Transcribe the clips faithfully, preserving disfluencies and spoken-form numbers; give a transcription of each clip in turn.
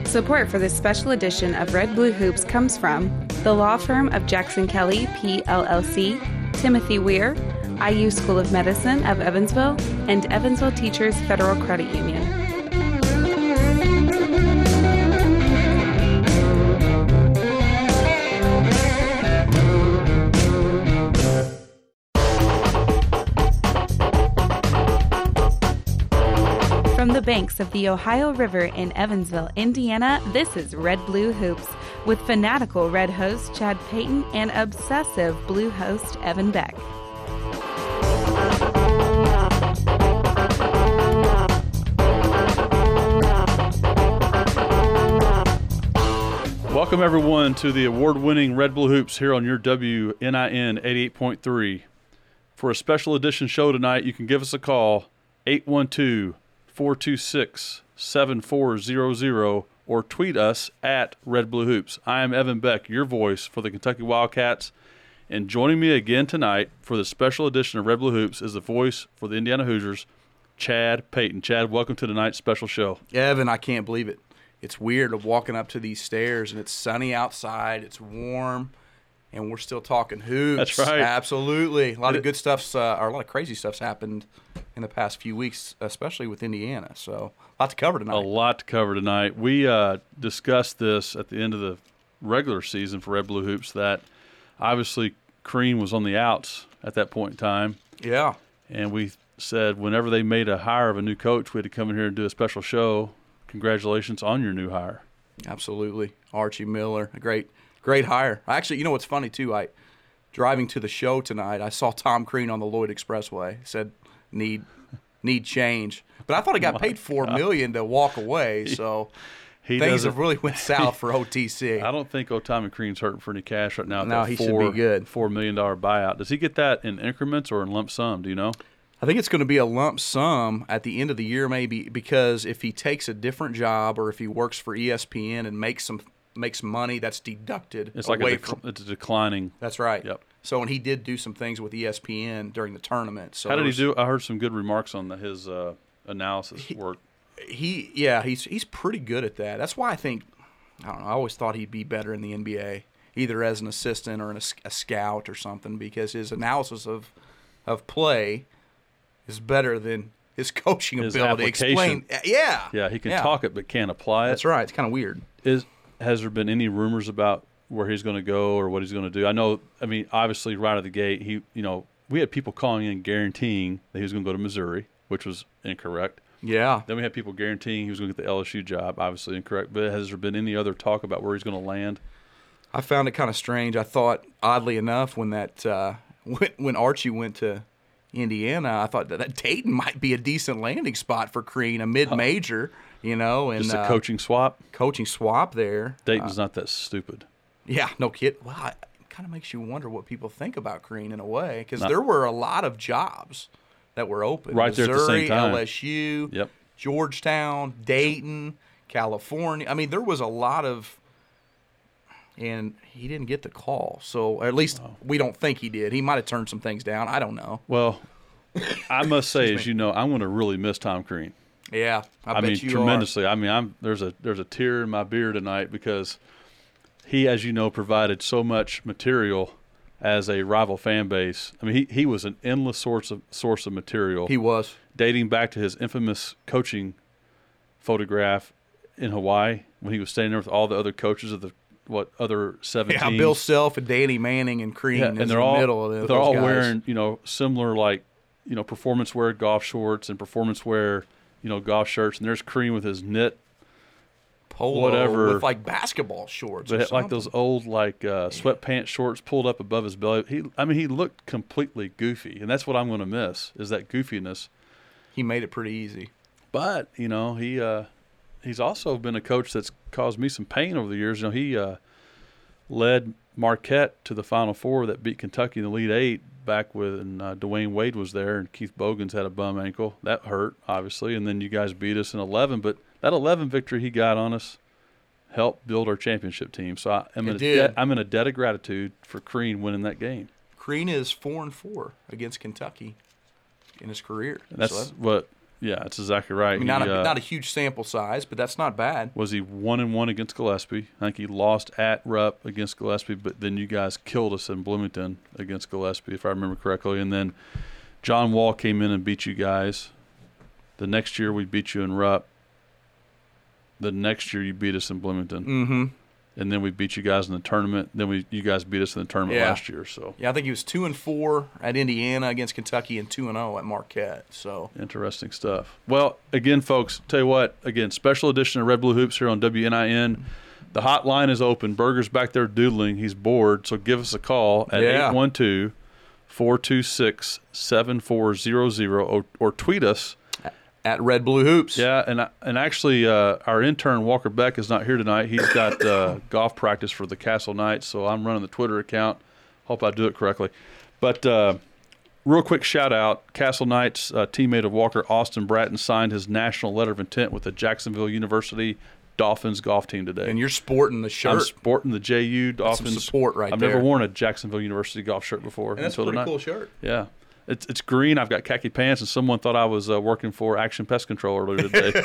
Support for this special edition of Red Blue Hoops comes from the law firm of Jackson Kelly, P L L C, Timothy Weir, I U School of Medicine of Evansville, and Evansville Teachers Federal Credit Union. From the banks of the Ohio River in Evansville, Indiana, this is Red Blue Hoops with fanatical Red host Chad Payton and obsessive Blue host Evan Beck. Welcome, everyone, to the award-winning Red Blue Hoops here on your W N I N eighty-eight point three. For a special edition show tonight, you can give us a call, eight one two, four two six, seven four zero zero, or tweet us at Red Blue Hoops. I am Evan Beck, your voice for the Kentucky Wildcats, and joining me again tonight for the special edition of Red Blue Hoops is the voice for the Indiana Hoosiers, Chad Payton. Chad, welcome to tonight's special show. Evan, I can't believe it. It's weird of walking up to these stairs, and it's sunny outside, it's warm, and we're still talking hoops. That's right. Absolutely. A lot of good stuff's, uh, or a lot of crazy stuff's happened in the past few weeks, especially with Indiana. So, a lot to cover tonight. A lot to cover tonight. We uh, discussed this at the end of the regular season for Red Blue Hoops that obviously Crean was on the outs at that point in time. Yeah. And we said whenever they made a hire of a new coach, we had to come in here and do a special show. Congratulations on your new hire. Absolutely. Archie Miller, a great great hire. Actually, you know what's funny, too? I driving to the show tonight, I saw Tom Crean on the Lloyd Expressway. Said, need need change. But I thought he got oh paid four million dollars to walk away, so he things have really went south for O T C. I don't think Otami Crean's hurting for any cash right now. No, that he four, should be good. four million dollars buyout. Does he get that in increments or in lump sum? Do you know? I think it's going to be a lump sum at the end of the year, maybe, because if he takes a different job or if he works for E S P N and makes some makes money, that's deducted. It's like away a, dec- from, it's a declining. That's right. Yep. So, and he did do some things with E S P N during the tournament. So how did he was, do? I heard some good remarks on the, his uh, analysis he, work. He, yeah, he's he's pretty good at that. That's why I think, I don't know, I always thought he'd be better in the N B A, either as an assistant or an, a scout or something, because his analysis of of play is better than his coaching his ability. Application. Explain, yeah, yeah, he can yeah. talk it but can't apply it. That's right. It's kind of weird. Is has there been any rumors about where he's going to go or what he's going to do? I know. I mean, obviously, right out of the gate, he, you know, we had people calling in guaranteeing that he was going to go to Missouri, which was incorrect. Yeah. Then we had people guaranteeing he was going to get the L S U job, obviously incorrect. But has there been any other talk about where he's going to land? I found it kind of strange. I thought, oddly enough, when that uh, when, when Archie went to Indiana, I thought that, that Dayton might be a decent landing spot for Crean, a mid-major, you know. And, just a uh, coaching swap? Coaching swap there. Dayton's uh, not that stupid. Yeah, no kid. Well, it kind of makes you wonder what people think about Crean in a way, because there were a lot of jobs that were open. Right Missouri, there at the same time. L S U, yep. Georgetown, Dayton, California. I mean, there was a lot of – and he didn't get the call. So at least oh. we don't think he did. He might have turned some things down. I don't know. Well, I must say, as you know, I'm going to really miss Tom Crean. Yeah, I, I bet mean, you tremendously. Are. I mean, I'm there's a there's a tear in my beer tonight because he, as you know, provided so much material as a rival fan base. I mean, he, he was an endless source of source of material. He was. Dating back to his infamous coaching photograph in Hawaii when he was standing there with all the other coaches of the what other seven yeah, teams. Bill Self and Danny Manning and Crean yeah, in and they're the all, middle of this. They're all guys. wearing, you know, similar like, you know, performance wear golf shorts and performance wear, you know, golf shirts. And there's Crean with his knit polo whatever with like basketball shorts, but or like those old like uh, sweatpants shorts pulled up above his belly. He, I mean, he looked completely goofy, and that's what I'm going to miss is that goofiness. He made it pretty easy, but you know, he uh, he's also been a coach that's caused me some pain over the years. You know, he uh, led Marquette to the Final Four that beat Kentucky in the Elite Eight back when uh, Dwayne Wade was there and Keith Bogans had a bum ankle. That hurt, obviously, and then you guys beat us in eleven. But that eleven victory he got on us helped build our championship team. So I, I'm, in a de- I'm in a debt of gratitude for Crean winning that game. Crean is four and four against Kentucky in his career. And that's so that, what Yeah, that's exactly right. I mean, not He, a uh, not a huge sample size, but that's not bad. Was he one and one against Gillespie? I think he lost at Rupp against Gillespie, but then you guys killed us in Bloomington against Gillespie, if I remember correctly. And then John Wall came in and beat you guys. The next year we beat you in Rupp. The next year you beat us in Bloomington. Mm-hmm. And then we beat you guys in the tournament. Then we you guys beat us in the tournament Yeah. last year. So Yeah, I think he was two and four at Indiana against Kentucky and two and zero at Marquette. So interesting stuff. Well, again, folks, tell you what. Again, special edition of Red Blue Hoops here on W N I N. The hotline is open. Berger's back there doodling. He's bored. So give us a call at Yeah. eight one two, four two six, seven four zero zero or, or tweet us. at Red Blue Hoops. Yeah, and and actually, uh, our intern Walker Beck is not here tonight. He's got uh, golf practice for the Castle Knights, so I'm running the Twitter account. Hope I do it correctly. But uh, real quick shout out: Castle Knights uh, teammate of Walker, Austin Bratton, signed his national letter of intent with the Jacksonville University Dolphins golf team today. And you're sporting the I'm shirt. sporting the J U That's some Dolphins support right I've there. never worn a Jacksonville University golf shirt before And that's a until pretty tonight. cool shirt. Yeah. It's it's green. I've got khaki pants, and someone thought I was uh, working for Action Pest Control earlier today.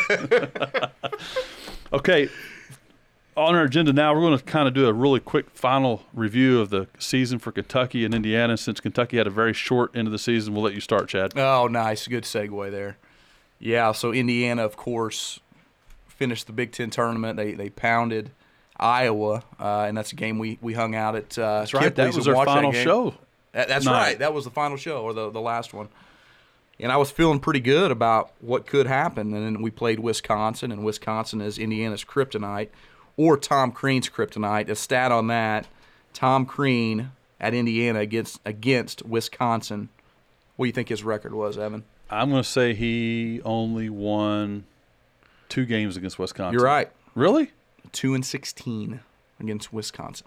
Okay, on our agenda now, we're going to kind of do a really quick final review of the season for Kentucky and Indiana. Since Kentucky had a very short end of the season, we'll let you start, Chad. Oh, nice. Good segue there. Yeah, so Indiana, of course, finished the Big Ten tournament. They they pounded Iowa, uh, and that's a game we, we hung out at uh, That's right. That Kipley's was and our watched that final game. show. That- That's night. right. That was the final show, or the, the last one. And I was feeling pretty good about what could happen. And then we played Wisconsin, and Wisconsin is Indiana's kryptonite, or Tom Crean's kryptonite. A stat on that, Tom Crean at Indiana against against Wisconsin. What do you think his record was, Evan? I'm going to say he only won two games against Wisconsin. You're right. Really? two and sixteen against Wisconsin.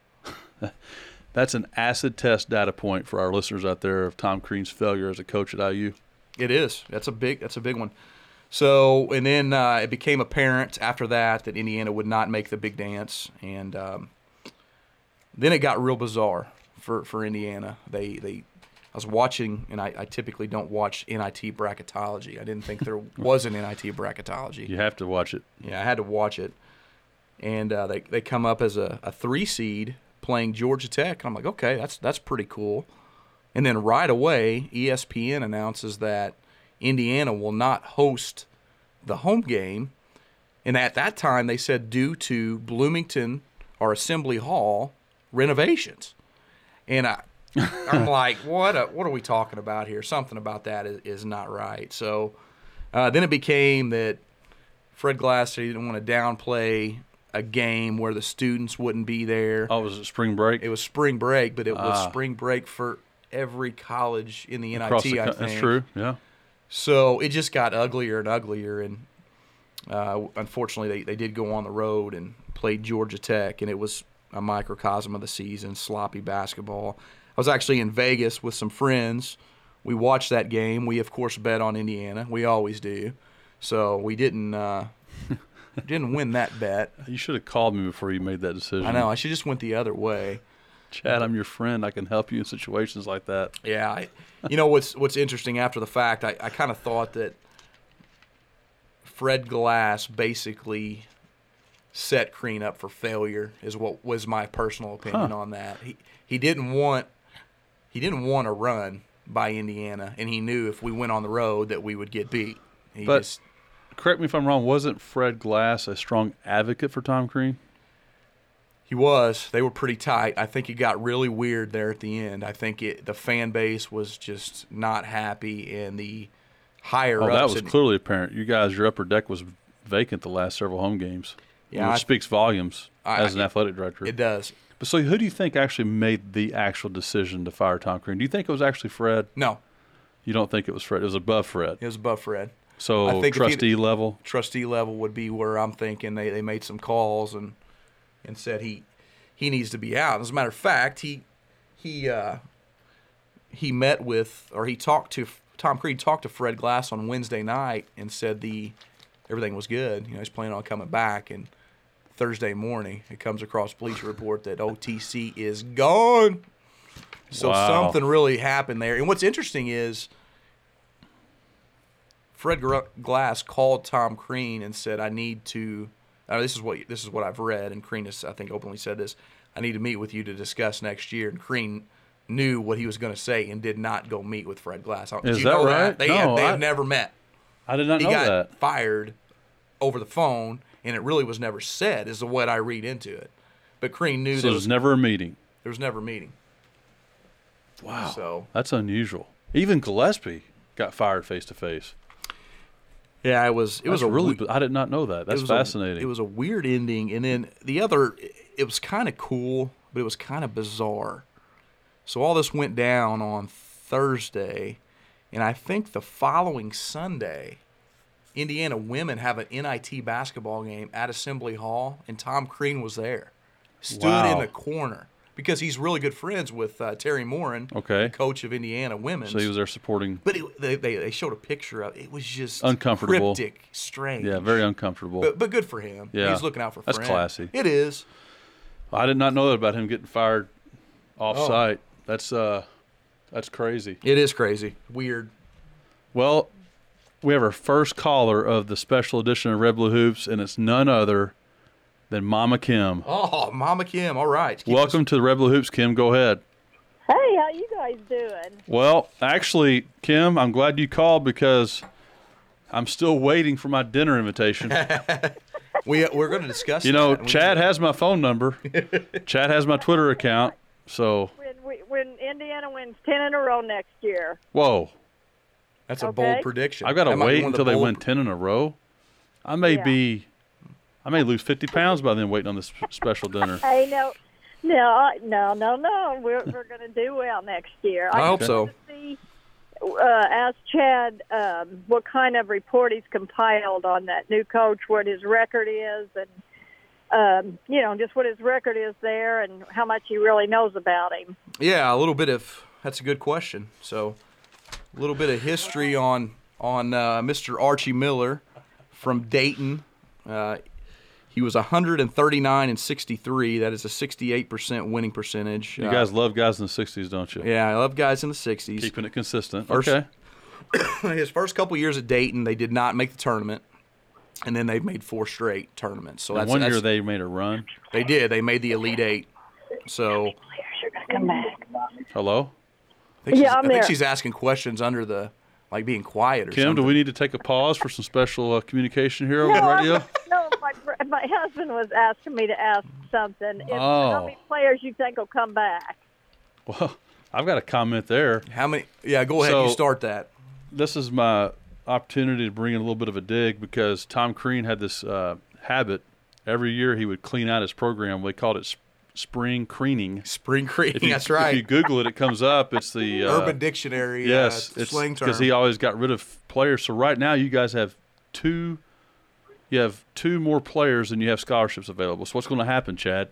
That's an acid test data point for our listeners out there of Tom Crean's failure as a coach at I U. It is. That's a big. That's a big one. So, and then uh, it became apparent after that that Indiana would not make the big dance, and um, then it got real bizarre for, for Indiana. They they, I was watching, and I, I typically don't watch N I T bracketology. I didn't think there was an N I T bracketology. You have to watch it. Yeah, I had to watch it, and uh, they they come up as a, a three seed playing Georgia Tech. I'm like, okay, that's that's pretty cool. And then right away, E S P N announces that Indiana will not host the home game. And at that time, they said due to Bloomington or Assembly Hall renovations. And I, I'm like, what? A, what are we talking about here? Something about that is, is not right. So uh, then it became that Fred Glass said he didn't want to downplay a game where the students wouldn't be there. Oh, was it spring break? It was spring break, but it was Ah. spring break for every college in the Across N I T, the I co- think. That's true, yeah. So it just got uglier and uglier, and uh, unfortunately they, they did go on the road and played Georgia Tech, and it was a microcosm of the season, sloppy basketball. I was actually in Vegas with some friends. We watched that game. We, of course, bet on Indiana. We always do. So we didn't uh, didn't win that bet. You should have called me before you made that decision. I know. I should just went the other way. Chad, I'm your friend. I can help you in situations like that. Yeah, I, you know what's what's interesting after the fact, I, I kind of thought that Fred Glass basically set Crean up for failure is what was my personal opinion Huh. on that. He he didn't want he didn't want a run by Indiana, and he knew if we went on the road that we would get beat. He But- just Correct me if I'm wrong, wasn't Fred Glass a strong advocate for Tom Crean? He was. They were pretty tight. I think it got really weird there at the end. I think it, the fan base was just not happy, and the higher Oh, ups. that was and- clearly apparent. You guys, your upper deck was vacant the last several home games. Yeah, which I- speaks volumes I- as an athletic director. It does. But so who do you think actually made the actual decision to fire Tom Crean? Do you think it was actually Fred? No, You don't think it was Fred? It was above Fred. it was above Fred. So I think if he'd- trustee level. Trustee level would be where I'm thinking they, they made some calls and and said he he needs to be out. As a matter of fact, he he uh, he met with or he talked to Tom Crean talked to Fred Glass on Wednesday night and said the everything was good. You know, he's planning on coming back, and Thursday morning it comes across Bleacher Report that O T C is gone. So Wow. something really happened there. And what's interesting is Fred Gr- Glass called Tom Crean and said, "I need to." Uh, this is what this is what I've read, and Crean has, I think, openly said this. I need to meet with you to discuss next year. And Crean knew what he was going to say and did not go meet with Fred Glass. Did Is you that know right? That? They, No, have, they I- have never met. I did not He know got that. fired over the phone, and it really was never said, is what I read into it. But Crean knew So there there's was, never a meeting. there was never a meeting. Wow. So That's unusual. Even Gillespie got fired face to face. yeah, it was it was a really. we- I did not know that. That's it was a- fascinating. it was a weird ending, and then the other, it was kind of cool, but it was kind of bizarre. So all this went down on Thursday, and I think the following Sunday, Indiana women have an N I T basketball game at Assembly Hall, and Tom Crean was there, stood Wow. in the corner because he's really good friends with uh, Terry Morin, Okay. the coach of Indiana women's. So he was there supporting. But it, they, they they showed a picture of it. It was just Uncomfortable. cryptic, strange. Yeah, very uncomfortable. But, but good for him. Yeah. He's looking out for That's friends. classy. It is. I did not know that about him getting fired off Oh. site. That's uh, that's crazy. It is crazy. Weird. Well, we have our first caller of the special edition of Red Blue Hoops, and it's none other than Mama Kim. Oh, Mama Kim. All right. Keep Welcome to the Red Blue Hoops, Kim. Go ahead. Hey, how you guys doing? Well, actually, Kim, I'm glad you called because I'm still waiting for my dinner invitation. this- We, we're going to discuss You know, that. We- Chad has my phone number. Chad has my Twitter account. So, When we, when Indiana wins ten in a row next year. whoa. That's a Okay. bold prediction. I've got to That might be wait one of the until they bold- win ten in a row. I may Yeah. be, I may lose fifty pounds by then waiting on this special dinner. Hey, no, no, I- no, no, no. We're we're going to do well next year. I hope just so. wanted to see, uh, ask Chad um, what kind of report he's compiled on that new coach, what his record is, and um, you know, just what his record is there, and how much he really knows about him. Yeah, a little bit of that's a good question. So, a little bit of history on on uh, Mister Archie Miller from Dayton. Uh, he was one hundred thirty-nine and sixty-three. That is a sixty-eight percent winning percentage. You Uh, guys love guys in the sixties, don't you? yeah, I love guys in the sixties. Keeping it consistent. First- okay. His first couple years at Dayton, they did not make the tournament, and then they've made four straight tournaments. So And that's one that's, year they made a run. they did. They made the Elite Eight. So Players are going to come back. Hello? I think, Yeah, she's, I'm I think there. she's asking questions under the like being quiet or Kim, something. do we need to take a pause for some special uh, communication here over No, the I'm- radio? no, my my husband was asking me to ask something. If, Oh. How many players you think will come back? Well, I've got a comment there. How many? Yeah, go ahead. you So- start that. This is my opportunity to bring in a little bit of a dig because Tom Crean had this uh, habit. Every year he would clean out his program. We called it sp- spring creening. Spring Creek. If you, That's right. If you Google it, it comes up. It's the uh, Urban Dictionary. Yes, uh, it's slang term. because he always got rid of players. So right now you guys have two. You have two more players than you have scholarships available. So what's going to happen, Chad?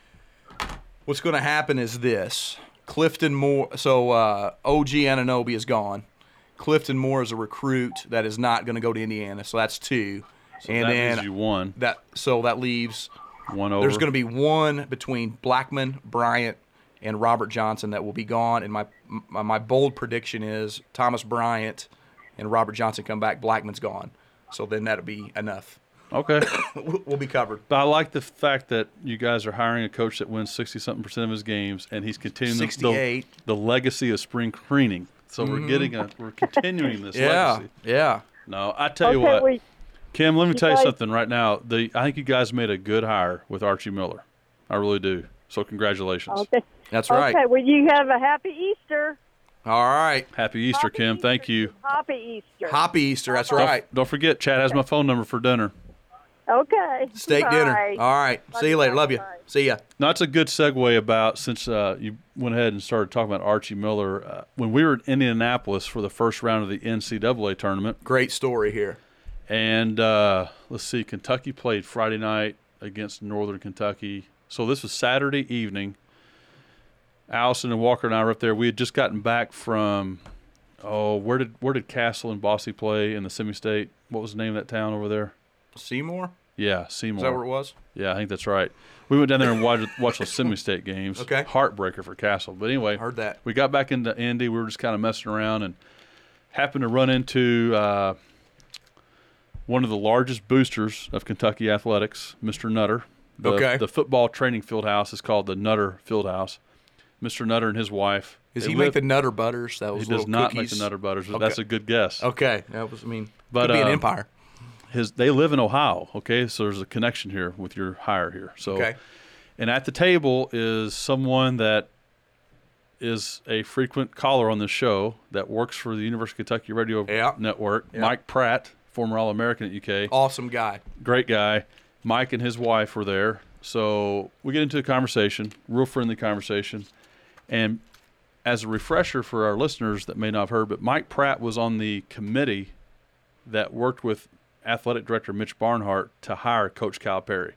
What's going to happen is this: Clifton Moore. So uh, O G Ananobi is gone. Clifton Moore is a recruit that is not going to go to Indiana. So that's two. So and that then means you won that. So that leaves. one over. There's going to be one between Blackman, Bryant, and Robert Johnson that will be gone. And my my, my bold prediction is Thomas Bryant and Robert Johnson come back. Blackman's gone. So then that'll be enough. Okay. We'll we'll be covered. But I like the fact that you guys are hiring a coach that wins sixty something percent of his games, and he's continuing the, the, sixty-eight. the legacy of spring cleaning. So we're getting a we're continuing this Yeah, legacy. yeah. No, I tell you okay, what, we, Kim. Let me you tell you guys- something right now. The I think you guys made a good hire with Archie Miller. I really do. So congratulations. okay. That's right. Okay, well, you have a happy Easter. All right. Happy Easter, Happy Kim. Easter. Thank you. Happy Easter. Happy Easter. That's Don't- right. Don't forget, Chad has my phone number for dinner. Okay. Steak Bye. dinner. All right. Love See you you later. guys. Love you. Bye. See ya. Now, that's a good segue about since uh, you went ahead and started talking about Archie Miller. Uh, when we were in Indianapolis for the first round of the N C double A tournament, Great story here. and uh, let's see, Kentucky played Friday night against Northern Kentucky. So this was Saturday evening. Allison and Walker and I were up there. We had just gotten back from, oh, where did where did Castle and Bossy play in the semi-state? What was the name of that town over there? Seymour? Yeah, Seymour. Is that where it was? Yeah, I think that's right. We went down there and watched, watched those semi-state games. Okay. Heartbreaker for Castle. But anyway, Heard that. we got back into Indy. We were just kind of messing around and happened to run into uh, one of the largest boosters of Kentucky athletics, Mister Nutter. The, Okay. The football training field house is called the Nutter Field House. Mister Nutter and his wife. Does they he live- make the Nutter Butters? That was He little does not cookies. make the Nutter Butters, but Okay. that's a good guess. Okay, that was. I mean, But, could be an uh, empire. His they live in Ohio. Okay, so there's a connection here with your hire here. So, Okay. and at the table is someone that is a frequent caller on this show that works for the University of Kentucky Radio Yeah. Network. Yeah. Mike Pratt, former All-American at U K. Awesome guy. Great guy. Mike and his wife were there. So we get into a conversation, real friendly conversation. And as a refresher for our listeners that may not have heard, but Mike Pratt was on the committee that worked with athletic director Mitch Barnhart to hire Coach Calipari.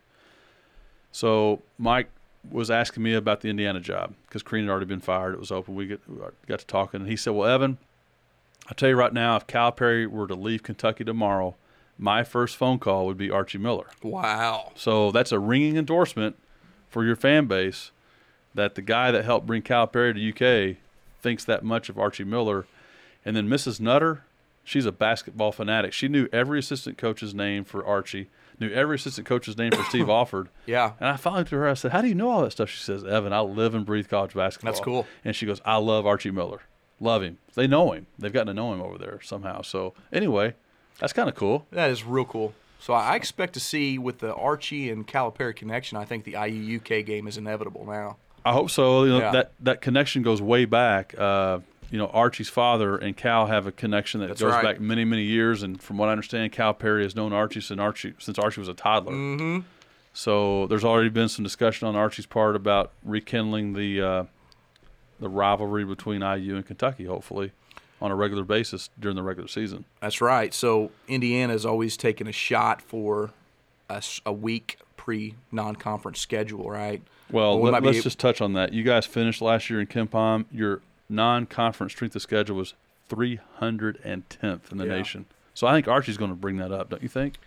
So Mike was asking me about the Indiana job because Crean had already been fired. It was open. We get, we got to talking. And he said, well, Evan, I'll tell you right now, if Calipari were to leave Kentucky tomorrow, my first phone call would be Archie Miller. Wow. So that's a ringing endorsement for your fan base that the guy that helped bring Calipari to U K thinks that much of Archie Miller. And then Missus Nutter, she's a basketball fanatic. She knew every assistant coach's name for Archie, knew every assistant coach's name for Steve Alford. Yeah. And I finally to her, I said, how do you know all that stuff? She says, Evan, I live and breathe college basketball. That's cool. And she goes, I love Archie Miller. Love him. They know him. They've gotten to know him over there somehow. So anyway, that's kind of cool. That is real cool. So I expect to see with the Archie and Calipari connection, I think the I U U K game is inevitable now. I hope so. You know, Yeah. that, that connection goes way back. Uh, you know, Archie's father and Cal have a connection that That's goes right. back many, many years. And from what I understand, Calipari has known Archie since Archie, since Archie was a toddler. Mm-hmm. So there's already been some discussion on Archie's part about rekindling the uh, the rivalry between I U and Kentucky, hopefully, on a regular basis during the regular season. That's right. So Indiana's always taken a shot for a, s- a week pre-non-conference schedule, right? Well, Well, we let, might be us able- just touch on that. You guys finished last year in KenPom. Your non-conference strength of schedule was three hundred tenth in the Yeah. nation. So I think Archie's going to bring that up, don't you think?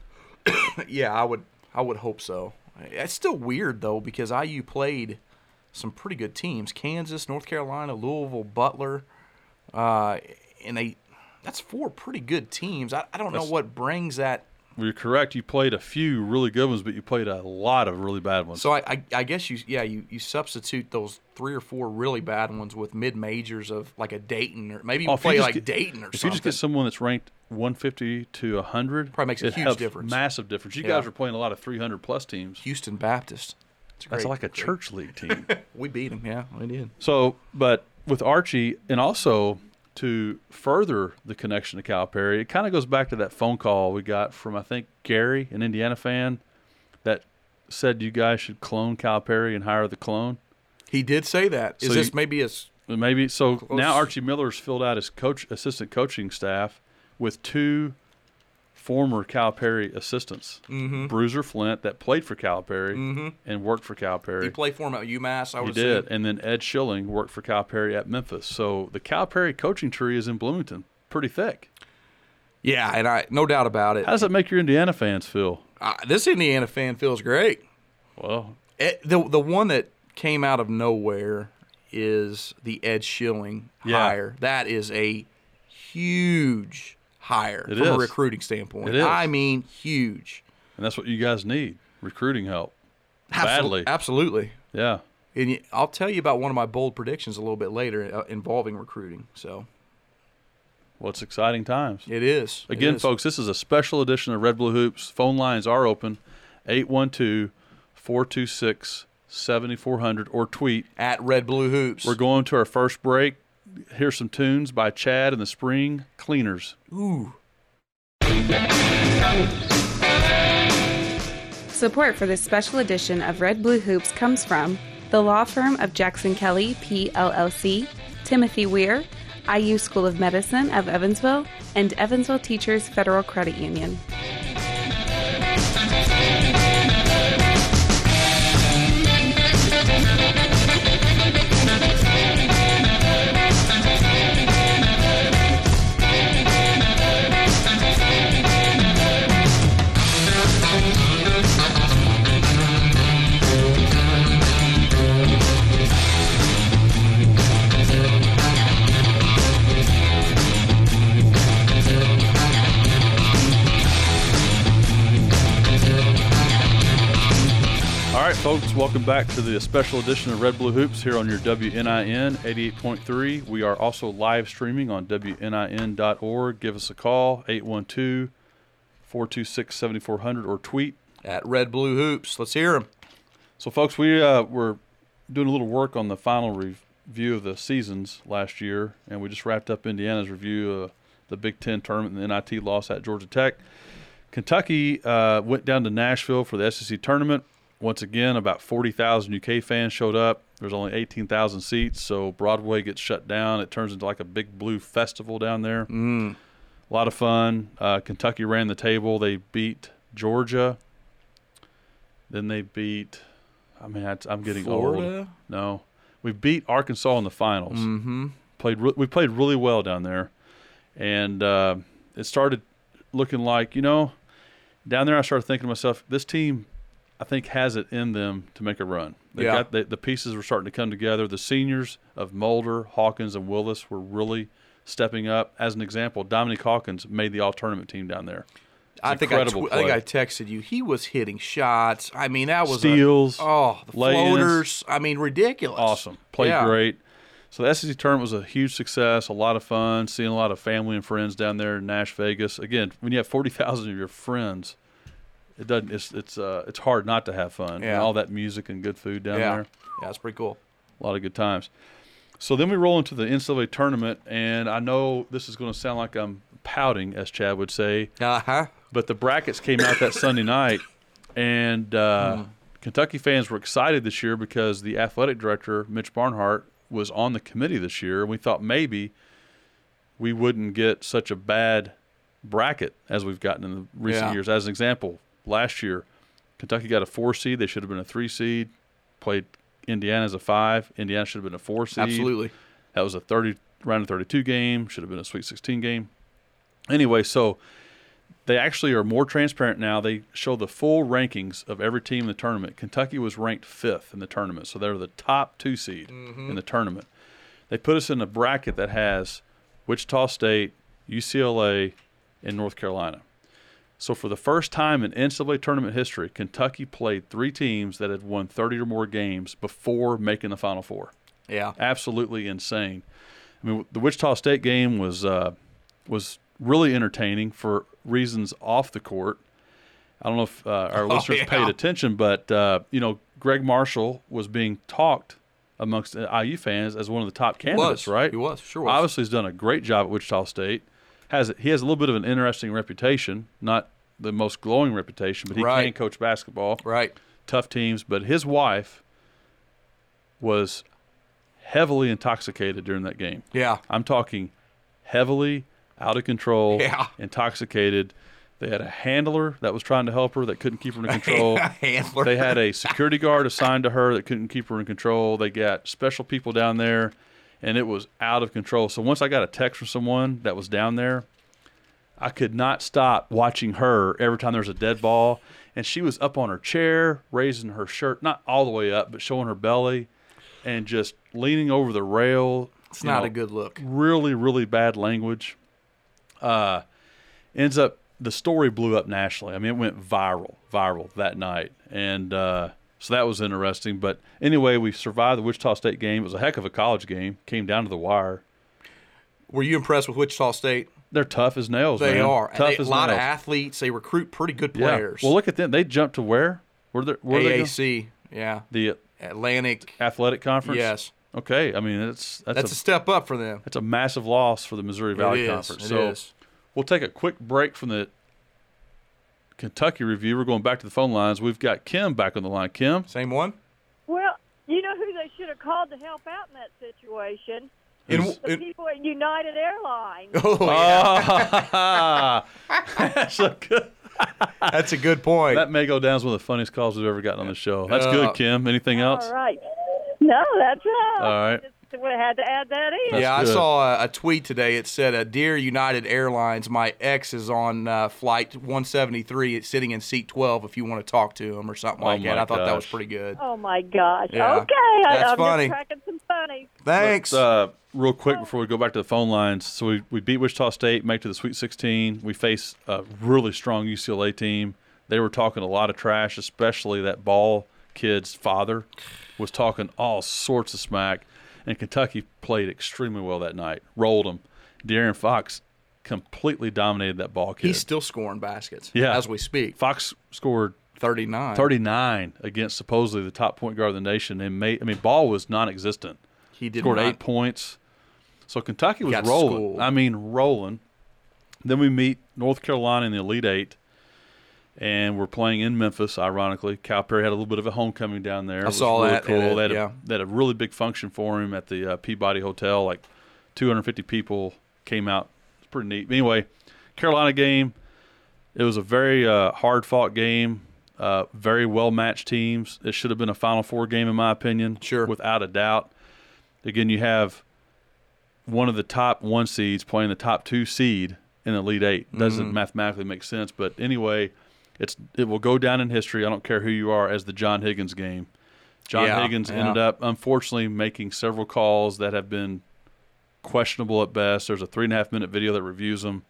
Yeah, I would. I would hope so. It's still weird though because I U played some pretty good teams: Kansas, North Carolina, Louisville, Butler, uh, and they. That's four pretty good teams. I, I don't know That's- what brings that. Well, you're correct. You played a few really good ones, but you played a lot of really bad ones. So I, I, I guess you, yeah, you, you substitute those three or four really bad ones with mid majors of like a Dayton or maybe you Oh, if you play just like get- Dayton or if something. you just get someone that's ranked one fifty to one hundred, Probably makes a it huge helps difference. Massive difference. You Yeah. guys are playing a lot of three hundred plus teams. Houston Baptist. It's That's great- like a great- church league team. We beat them. Yeah, we did. So, but with Archie, and also to further the connection to Calipari, it kind of goes back to that phone call we got from, I think, Gary, an Indiana fan, that said you guys should clone Calipari and hire the clone. He did say that. Is So this you- maybe a s- Maybe so. Close. Now Archie Miller's filled out his coach assistant coaching staff with two former Calipari assistants, Mhm. Bruiser Flint that played for Calipari Mhm. and worked for Calipari. he played for him at UMass? I He would did, assume. and then Ed Schilling worked for Calipari at Memphis. So the Calipari coaching tree is in Bloomington, pretty thick. Yeah, and I no doubt about it. How does that make your Indiana fans feel? Uh, this Indiana fan feels great. Well, It, the the one that came out of nowhere is the Ed Schilling Yeah. hire. That is a huge hire It from a is. recruiting standpoint. It is. I mean, huge. and that's what you guys need, recruiting help. Absol- Badly. Absolutely. Yeah. And y- I'll tell you about one of my bold predictions a little bit later uh, involving recruiting. So Well, it's exciting times. it is. It Again, is. folks, this is a special edition of Red Blue Hoops. Phone lines are open, eight one two, four two six, seven four zero zero, or tweet. At Red Blue Hoops. We're going to our first break. Here's some tunes by Chad and the Spring Cleaners. Ooh. Support for this special edition of Red Blue Hoops comes from the law firm of Jackson Kelly, P L L C, Timothy Weir, I U School of Medicine of Evansville, and Evansville Teachers Federal Credit Union. right, folks, welcome back to the special edition of Red Blue Hoops here on your W N I N eighty-eight point three. We are also live streaming on W N I N dot org. Give us a call, eight one two, four two six, seven four zero zero, or tweet. At Red Blue Hoops. Let's hear them. So, folks, we uh, were doing a little work on the final review of the seasons last year, and we just wrapped up Indiana's review of the Big Ten tournament and the N I T loss at Georgia Tech. Kentucky uh, went down to Nashville for the S E C tournament. Once again, about forty thousand U K fans showed up. There's only eighteen thousand seats, so Broadway gets shut down. It turns into like a big blue festival down there. Mm. A lot of fun. Uh, Kentucky ran the table. They beat Georgia. Then they beat – I mean, I, I'm getting Florida? old. No. We beat Arkansas in the finals. Mm-hmm. Played re- we played really well down there. And uh, it started looking like, you know, down there I started thinking to myself, this team – I think has it in them to make a run. They yeah. got the, the pieces were starting to come together. The seniors of Mulder, Hawkins, and Willis were really stepping up. As an example, Dominique Hawkins made the all-tournament team down there. I think I, tw- I think I texted you. He was hitting shots. I mean, that was steals. A, oh, the floaters. I mean, ridiculous. Awesome. Played yeah. great. So the S E C tournament was a huge success, a lot of fun, seeing a lot of family and friends down there in Nash Vegas. Again, when you have forty thousand of your friends, It doesn't. It's it's uh it's hard not to have fun. Yeah. And all that music and good food down yeah. there. Yeah, it's pretty cool. A lot of good times. So then we roll into the N C double A tournament, and I know this is going to sound like I'm pouting, as Chad would say. Uh huh. But the brackets came out that Sunday night, and uh, mm. Kentucky fans were excited this year because the athletic director, Mitch Barnhart, was on the committee this year, and we thought maybe we wouldn't get such a bad bracket as we've gotten in the recent yeah. years. As an example, last year, Kentucky got a four seed. They should have been a three seed. Played Indiana as a five. Indiana should have been a four seed. Absolutely. That was a thirty round of thirty-two game. Should have been a Sweet sixteen game. Anyway, so they actually are more transparent now. They show the full rankings of every team in the tournament. Kentucky was ranked fifth in the tournament, so they're the top two seed mm-hmm. in the tournament. They put us in a bracket that has Wichita State, U C L A, and North Carolina. So for the first time in N C double A tournament history, Kentucky played three teams that had won thirty or more games before making the Final Four. Yeah. Absolutely insane. I mean, the Wichita State game was uh, was really entertaining for reasons off the court. I don't know if uh, our oh, listeners yeah. paid attention, but, uh, you know, Greg Marshall was being talked amongst I U fans as one of the top candidates, he was. right? He was, sure was. Obviously, he's done a great job at Wichita State. Has He has a little bit of an interesting reputation, not the most glowing reputation, but he right. can coach basketball. Right. Tough teams. But his wife was heavily intoxicated during that game. Yeah. I'm talking heavily, out of control, yeah. intoxicated. They had a handler that was trying to help her that couldn't keep her in control. handler. They had a security guard assigned to her that couldn't keep her in control. They got special people down there, and it was out of control. So once I got a text from someone that was down there, I could not stop watching her every time there was a dead ball. And she was up on her chair, raising her shirt, not all the way up, but showing her belly, and just leaning over the rail. It's not know, a good look. Really, really bad language. Uh, ends up, the story blew up nationally. I mean, it went viral, viral that night. And uh, so that was interesting. But anyway, we survived the Wichita State game. It was a heck of a college game. Came down to the wire. Were you impressed with Wichita State? They're tough as nails, they man. Are. Tough they, as a lot nails. of athletes. They recruit pretty good Yeah. players. Well, look at them. They jumped to where? Where, they, where A A C, they yeah. The Atlantic Athletic Conference? Yes. Okay. I mean, it's that's, that's a, a, a step up for them. that's a massive loss for the Missouri Valley it is. Conference. It so is. We'll take a quick break from the Kentucky review. We're going back to the phone lines. We've got Kim back on the line. Kim? Same one? Well, you know who they should have called to help out in that situation? In, The in, people at United Airlines. oh, yeah. Oh, that's, a good, That's a good point. that may go down as one of the funniest calls we've ever gotten on the show. That's Uh, good, Kim. Anything else? All right. No, that's all. All right. Just would have had to add that in. That's yeah, I good. saw a, a tweet today. It said, uh, "Dear United Airlines, my ex is on uh, flight one seventy-three. It's sitting in seat twelve. If you want to talk to him or something Oh, like that." my I thought that was gosh. pretty good. Oh, my gosh. Yeah. Okay. I, That's I'm funny. just tracking some funnies. Thanks. Let's, uh, real quick before we go back to the phone lines. So we, we beat Wichita State, make it to the Sweet sixteen. We face a really strong U C L A team. They were talking a lot of trash, especially that ball kid's father was talking all sorts of smack, and Kentucky played extremely well that night, rolled them. De'Aaron Fox completely dominated that ball kid. He's still scoring baskets yeah. as we speak. Fox scored thirty-nine. thirty-nine against supposedly the top point guard of the nation. And made, I mean, Ball was non-existent. He did scored not. eight points. So Kentucky was Got rolling. schooled. I mean, rolling. Then we meet North Carolina in the Elite Eight, and we're playing in Memphis, ironically. Calipari had a little bit of a homecoming down there. I It was saw really that, cool. and it- they, had yeah. a, they had a really big function for him at the uh, Peabody Hotel. Like two hundred fifty people came out. It's pretty neat. But anyway, Carolina game, it was a very uh, hard-fought game, uh, very well-matched teams. It should have been a Final Four game, in my opinion, Sure. without a doubt. Again, you have one of the top one seeds playing the top two seed in the Elite Eight. Doesn't Mm-hmm. mathematically make sense, but anyway, it's it will go down in history. I don't care who you are, as the John Higgins game. John Yeah, Higgins yeah. ended up, unfortunately, making several calls that have been questionable at best. There's a three and a half minute video that reviews them.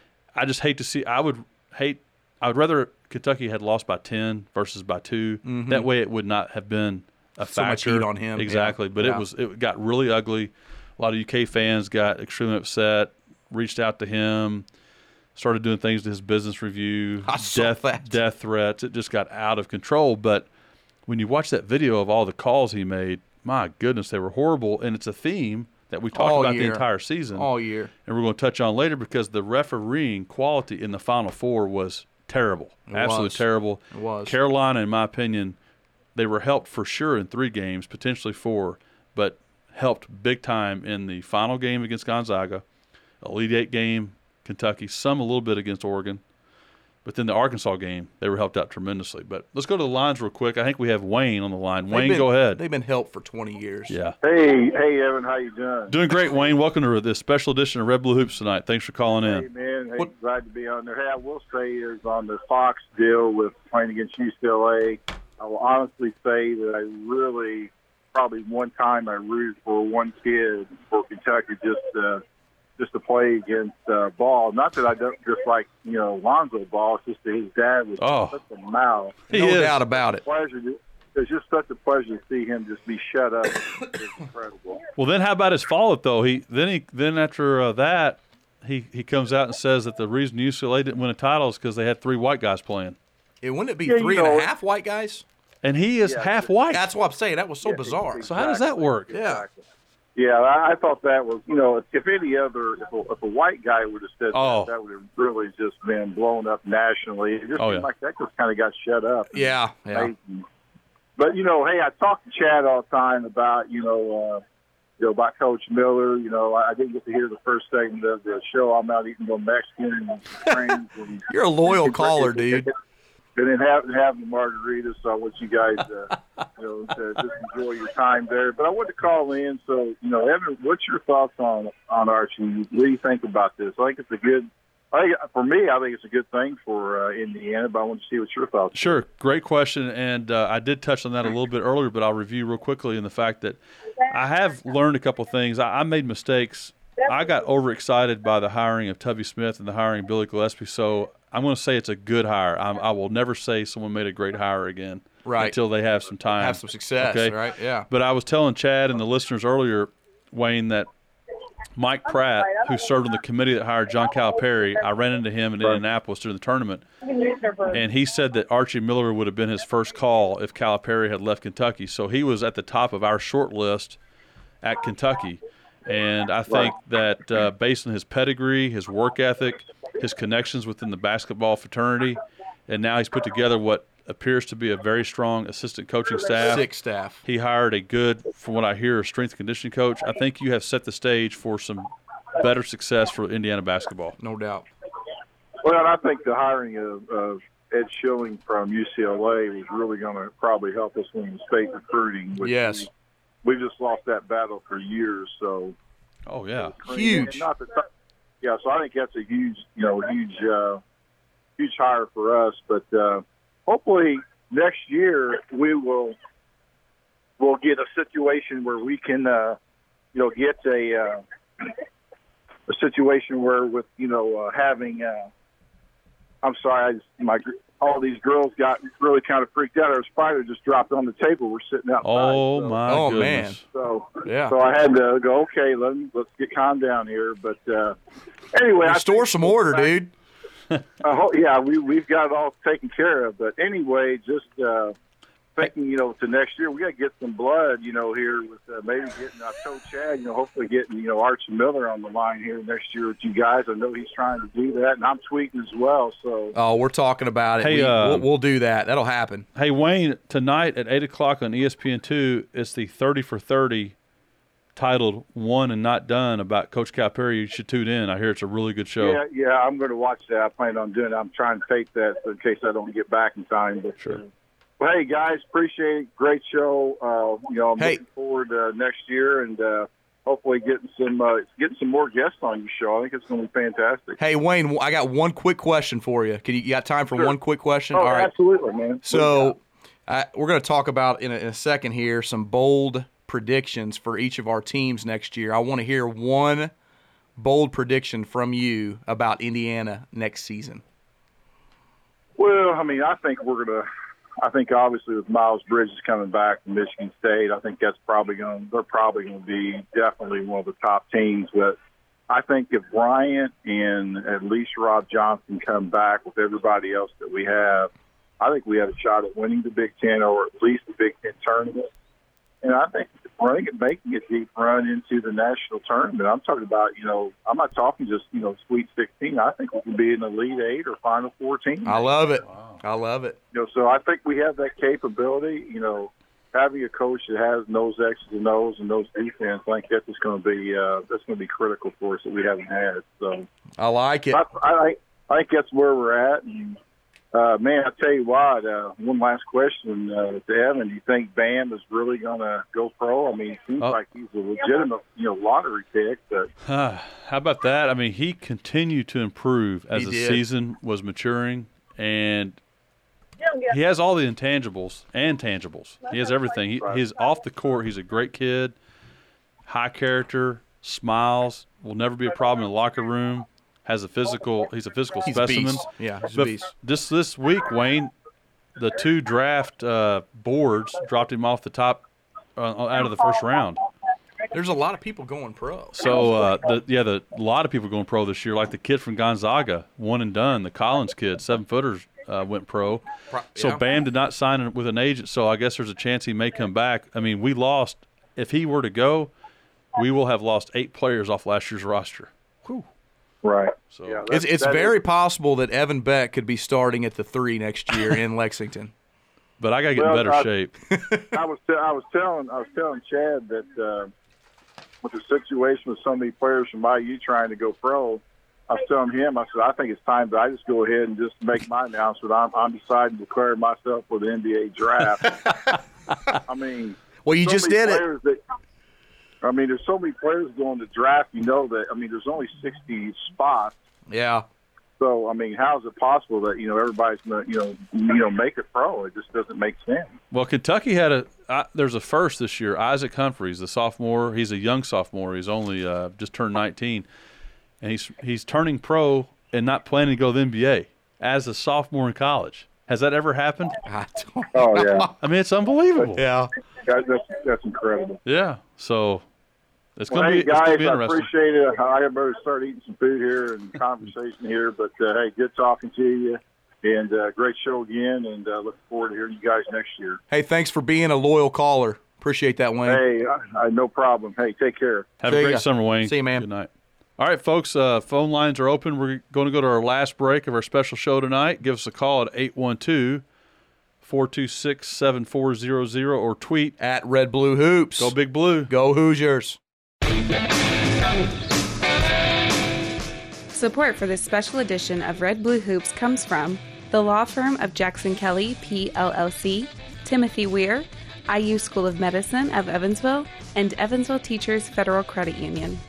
I just hate to see. I would hate. I would rather Kentucky had lost by ten versus by two. That way, it would not have been a Mm-hmm. So much factor heat on him, exactly. yeah. But Yeah. it was it got really ugly. A lot of U K fans got extremely upset. Reached out to him, started doing things to his business review, I saw death that. death threats. It just got out of control. But when you watch that video of all the calls he made, my goodness, they were horrible. And it's a theme that we talked All about the year. entire season, All year. and we're going to touch on later because the refereeing quality in the Final Four was terrible, It absolutely was. terrible. It was. Carolina, in my opinion, they were helped for sure in three games, potentially four, but helped big time in the final game against Gonzaga, Elite Eight game, Kentucky, some a little bit against Oregon. But then the Arkansas game, they were helped out tremendously. But let's go to the lines real quick. I think we have Wayne on the line. They've Wayne, been- go ahead. They've been helped for twenty years. Yeah. Hey, hey, Evan, how you doing? Doing great, Wayne. Welcome to this special edition of Red Blue Hoops tonight. Thanks for calling Hey, in. man, hey, What- glad to be on there. Hey, I will say is on the Fox deal with playing against U C L A, I will honestly say that I really, probably one time I rooted for one kid for Kentucky just uh, just to play against uh, Ball. Not that I don't dislike, you know, Lonzo Ball. It's just that his dad was Oh. such a mouth. He no is. doubt about it. Pleasure. to- It's just such a pleasure to see him just be shut up. It's incredible. Well, then how about his follow-up, though? He then he then after uh, that, he, he comes out and says that the reason U C L A didn't win a title is because they had three white guys playing. It wouldn't it be Yeah, you three and a know- half white guys? And he is Yeah, half white. That's what I'm saying. That was so Yeah, bizarre. So how does that work? Yeah. Yeah, I, I thought that was, you know, if, if any other, if a, if a white guy would have said Oh. that, that would have really just been blown up nationally. It just Oh, seemed yeah. like that just kind of got shut up. Yeah. Yeah. Amazing. But, you know, hey, I talk to Chad all the time about, you know, uh, you know, about Coach Miller. You know, I, I didn't get to hear the first segment of the show. I'm out eating no Mexican and trains. And, You're a loyal caller, dude. And then having having the margaritas, so I want you guys, uh, you know, to just enjoy your time there. But I wanted to call in, so you know, Evan, what's your thoughts on on Archie? What do you think about this? I think it's a good. I think, for me, I think it's a good thing for uh, Indiana. But I want to see what your thoughts. are. Sure, great question, and uh, I did touch on that a little bit earlier, but I'll review real quickly in the fact that I have learned a couple things. I, I made mistakes. I got overexcited by the hiring of Tubby Smith and the hiring of Billy Gillespie, so I'm going to say it's a good hire. I'm, I will never say someone made a great hire again Right. until they have some time. Have some success, Okay. right? Yeah. But I was telling Chad and the listeners earlier, Wayne, that Mike Pratt, who served on the committee that hired John Calipari, I ran into him in Indianapolis during the tournament, and he said that Archie Miller would have been his first call if Calipari had left Kentucky. So he was at the top of our short list at Kentucky. And I think that uh, based on his pedigree, his work ethic, his connections within the basketball fraternity, and now he's put together what appears to be a very strong assistant coaching staff. Six staff. He hired a good, from what I hear, a strength and conditioning coach. I think you have set the stage for some better success for Indiana basketball. No doubt. Well, I think the hiring of, of Ed Schilling from U C L A was really going to probably help us in state recruiting. Which Yes. we- We've just lost that battle for years, so Oh, yeah. Huge. And not that, yeah, so I think that's a huge, you know, huge, uh, huge hire for us. But uh, hopefully next year we will we'll get a situation where we can, uh, you know, get a uh, a situation where with you know uh, having. Uh, I'm sorry. I just, my all these girls got really kind of freaked out. Our spider just dropped on the table. We're sitting outside. Oh so, my Oh, goodness. man. So Yeah. So I had to go. Okay, let me, let's get calm down here. But uh, anyway, I Restore think- some order, dude. Uh, ho- yeah, we we've got it all taken care of. But anyway, just uh, thinking, you know, to next year, we got to get some blood, you know, here with uh, maybe getting. I told Chad, you know, hopefully getting, you know, Archie Miller on the line here next year with you guys. I know he's trying to do that, and I'm tweeting as well. So Oh, we're talking about it. Hey, we, uh, we'll, we'll do that. That'll happen. Hey, Wayne, tonight at eight o'clock on E S P N two, it's the thirty for thirty titled One and Not Done about Coach Calipari. You should tune in. I hear it's a really good show. yeah, yeah, I'm going to watch that. I plan on doing it. I'm trying to tape that in case I don't get back in time. But Sure. uh, well, hey guys, appreciate it. Great show. Uh, you know, I'm Hey. looking forward to uh, next year and uh, hopefully getting some uh, getting some more guests on your show. I think it's going to be fantastic. Hey, Wayne, I got one quick question for you. Can you, you got time for Sure. one quick question? Oh, All right. absolutely, man. So uh, we're going to talk about in a, in a second here some bold predictions for each of our teams next year. I want to hear one bold prediction from you about Indiana next season. Well, I mean, I think we're going to. I think obviously with Miles Bridges coming back from Michigan State, I think that's probably going. They're probably going to be definitely one of the top teams. But I think if Bryant and at least Rob Johnson come back with everybody else that we have, I think we have a shot at winning the Big Ten or at least the Big Ten tournament. And I think running and making a deep run into the national tournament. I'm talking about, you know, I'm not talking just, you know, Sweet sixteen. I think we can be an Elite Eight or Final Four team. I love it. I love it. You know, so I think we have that capability. You know, having a coach that has knows X's and O's and knows defense, I think that's just going to be uh, that's going to be critical for us that we haven't had. So I like it. I, I, I think that's where we're at. And, uh, man, I tell you what. Uh, one last question uh, to Evan: do you think Bam is really going to go pro? I mean, it seems Oh. like he's a legitimate, you know, lottery pick. But How about that? I mean, he continued to improve as He the did. season was maturing, and he has all the intangibles and tangibles. He has everything. He, he's off the court. He's a great kid, high character, smiles, will never be a problem in the locker room. Has a physical. He's a physical He's a specimen. beast. Yeah, he's a But beast. this this week, Wayne, the two draft uh, boards dropped him off the top uh, out of the first round. There's a lot of people going pro. So, uh, the, yeah, the, a lot of people going pro this year, like the kid from Gonzaga, one and done, the Collins kid, seven footers, uh, went pro. Pro- So yeah. Bam did not sign with an agent, so I guess there's a chance he may come back. I mean, we lost. If he were to go, we will have lost eight players off last year's roster. Whew. right, So yeah, It's, that's- it's that is- very possible that Evan Beck could be starting at the three next year in Lexington. But I got to get Well, in better I- shape. I was te- I was telling I was telling Chad that uh, with the situation with so many players from I U trying to go pro, I was telling him, I said, I think it's time that I just go ahead and just make my announcement. I'm, I'm deciding to declare myself for the N B A draft. I mean, Well, you so just many did it. players That, I mean, there's so many players going to draft. You know that. I mean, there's only sixty spots. Yeah. So I mean, how is it possible that you know everybody's gonna you know you know make it pro? It just doesn't make sense. Well, Kentucky had a uh, there's a first this year. Isaac Humphries, the sophomore. He's a young sophomore. He's only uh, just turned nineteen, and he's he's turning pro and not planning to go to the N B A as a sophomore in college. Has that ever happened? I don't- Oh yeah, I mean, it's unbelievable. yeah. that, that's that's incredible. Yeah. So it's Well, going hey to be it's guys, gonna be I interesting. appreciate it. I better start eating some food here and conversation here. But uh, hey, good talking to you, and uh, great show again. And uh, look forward to hearing you guys next year. Hey, thanks for being a loyal caller. Appreciate that, Wayne. Hey, I, I, no problem. Hey, take care. Have See a great ya. summer, Wayne. See you, man. Good night. All right, folks, uh, phone lines are open. We're going to go to our last break of our special show tonight. Give us a call at eight one two, four two six, seven four zero zero or tweet. At Red Blue Hoops. Go Big Blue. Go Hoosiers. Support for this special edition of Red Blue Hoops comes from the law firm of Jackson Kelly, P L L C, Timothy Weir, I U School of Medicine of Evansville, and Evansville Teachers Federal Credit Union.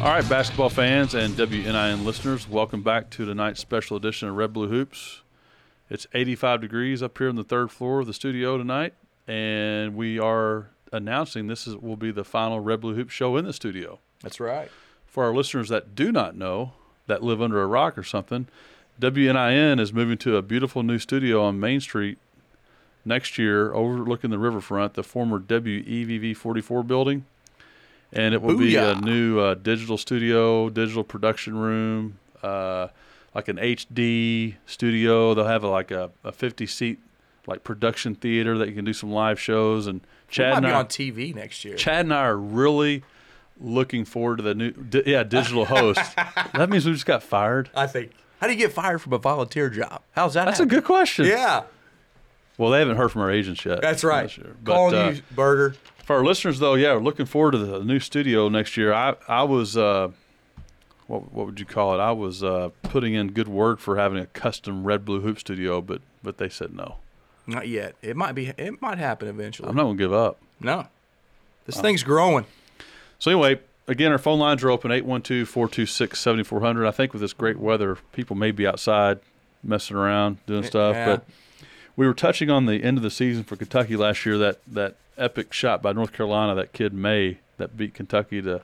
All right, basketball fans and W N I N listeners, welcome back to tonight's special edition of Red Blue Hoops. It's eighty-five degrees up here on the third floor of the studio tonight, and we are announcing this is, will be the final Red Blue Hoops show in the studio. That's right. For our listeners that do not know, that live under a rock or something, W N I N is moving to a beautiful new studio on Main Street next year overlooking the riverfront, the former W E V V forty-four building. And it will Booyah. be a new uh, digital studio, digital production room, uh, like an H D studio. They'll have a, like a, a fifty-seat like production theater that you can do some live shows. And Chad might and be I, on T V next year. Chad and I are really looking forward to the new, di- yeah, digital host. That means we just got fired. I think. How do you get fired from a volunteer job? How's that? That's happen? a good question. Yeah, Well, they haven't heard from our agents yet. that's right. Sure. Calling uh, you, Burger. For our listeners, though, yeah, we're looking forward to the new studio next year. I, I was, uh, what what would you call it? I was uh, putting in good word for having a custom Red Blue Hoop studio, but but they said no. Not yet. It might be. It might happen eventually. I'm not going to give up. No, this thing's growing. So anyway, again, our phone lines are open, eight one two, four two six, seven four zero zero. I think with this great weather, people may be outside messing around, doing stuff. Yeah. But we were touching on the end of the season for Kentucky last year, that, that epic shot by North Carolina, that kid May, that beat Kentucky to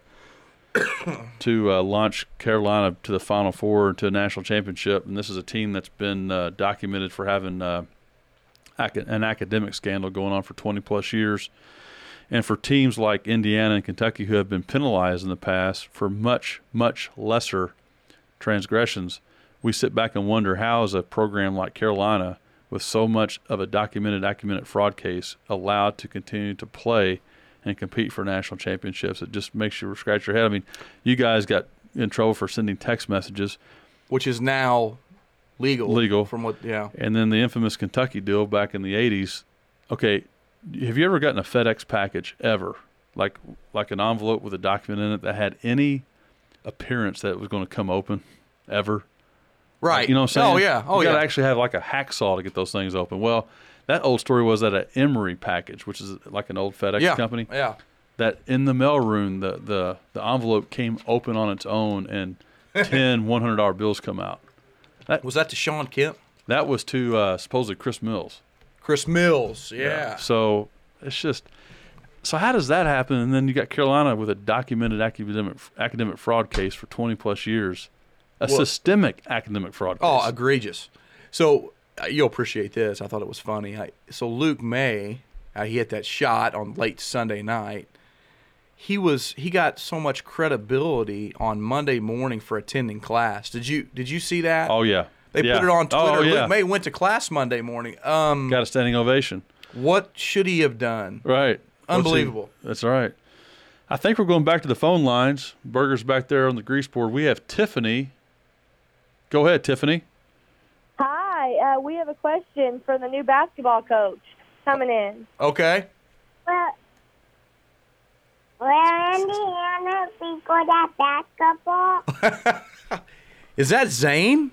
to uh, launch Carolina to the Final Four and to a national championship. And this is a team that's been uh, documented for having uh, ac- an academic scandal going on for twenty-plus years. And for teams like Indiana and Kentucky who have been penalized in the past for much, much lesser transgressions, we sit back and wonder how is a program like Carolina, with so much of a documented, documented fraud case, allowed to continue to play and compete for national championships. It just makes you scratch your head. I mean, you guys got in trouble for sending text messages. Which is now legal. Legal. From what? Yeah. And then the infamous Kentucky deal back in the eighties. Okay, have you ever gotten a FedEx package ever, like like an envelope with a document in it that had any appearance that it was going to come open ever? Right. Like, you know what I'm saying? Oh yeah. Oh you yeah. got to actually have like a hacksaw to get those things open. Well, that old story was that an Emory package, which is like an old FedEx yeah. company, Yeah. that in the mailroom, the, the, the envelope came open on its own and ten one hundred dollar bills come out. Was that to Sean Kemp? That was to uh, supposedly Chris Mills. Chris Mills. Yeah. So it's just – so how does that happen? And then you got Carolina with a documented academic academic fraud case for twenty-plus years, a Well- systemic academic fraud case. Oh, egregious. So uh, you'll appreciate this. I thought it was funny. I, so Luke May, uh, he hit that shot on late Sunday night. He was he got so much credibility on Monday morning for attending class. Did you did you see that? Oh, yeah. They Yeah. put it on Twitter. Oh, yeah. Luke May went to class Monday morning. Um, Got a standing ovation. what should he have done? Right. Unbelievable. What's he- That's right. I think we're going back to the phone lines. Burger's back there on the grease board. We have Tiffany. Go ahead, Tiffany. Hi, uh, we have a question for the new basketball coach coming in. Okay. Well, will Indiana be good at basketball? Is that Zane?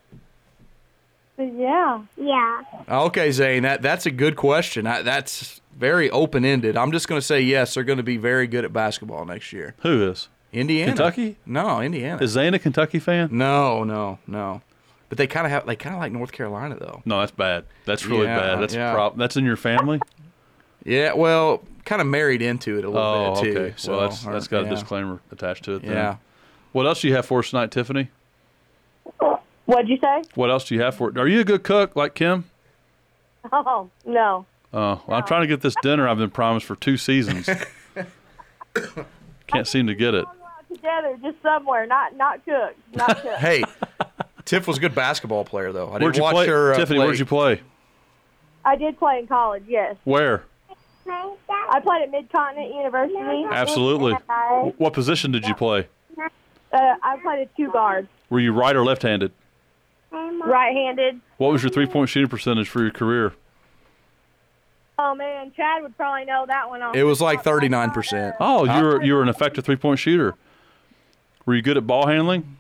Yeah. Yeah. Okay, Zane. That that's a good question. I, that's very open ended. I'm just going to say yes. They're going to be very good at basketball next year. Who is? Indiana. Kentucky? No, Indiana. Is Zane a Kentucky fan? No, no, no. But they kind of have. They kind of like North Carolina though. No, that's bad. That's really Yeah, bad. That's yeah. a problem. That's in your family? Yeah. Well, kind of married into it a little Oh, bit too. okay. So well, that's or- that's got yeah. a disclaimer attached to it. Then. Yeah. What else do you have for us tonight, Tiffany? What'd you say? What else do you have for it? Are you a good cook like Kim? Oh, no. Oh, well, I'm trying to get this dinner I've been promised for two seasons. Can't seem to get it. Together, just somewhere, not not cook, not cook. Hey, Tiff was a good basketball player though. I Where'd didn't you watch play, her. Uh, Tiffany? play. Where'd you play? I did play in college, yes. Where? I played at Mid-Continent University. Absolutely. Wh- What position did you play? Uh, I played at two guards, Were you right or left-handed? right-handed. What was your three-point shooting percentage for your career? Oh, man, Chad would probably know that one. Off It was like thirty-nine percent. Oh, you were you were an effective three-point shooter. Were you good at ball handling?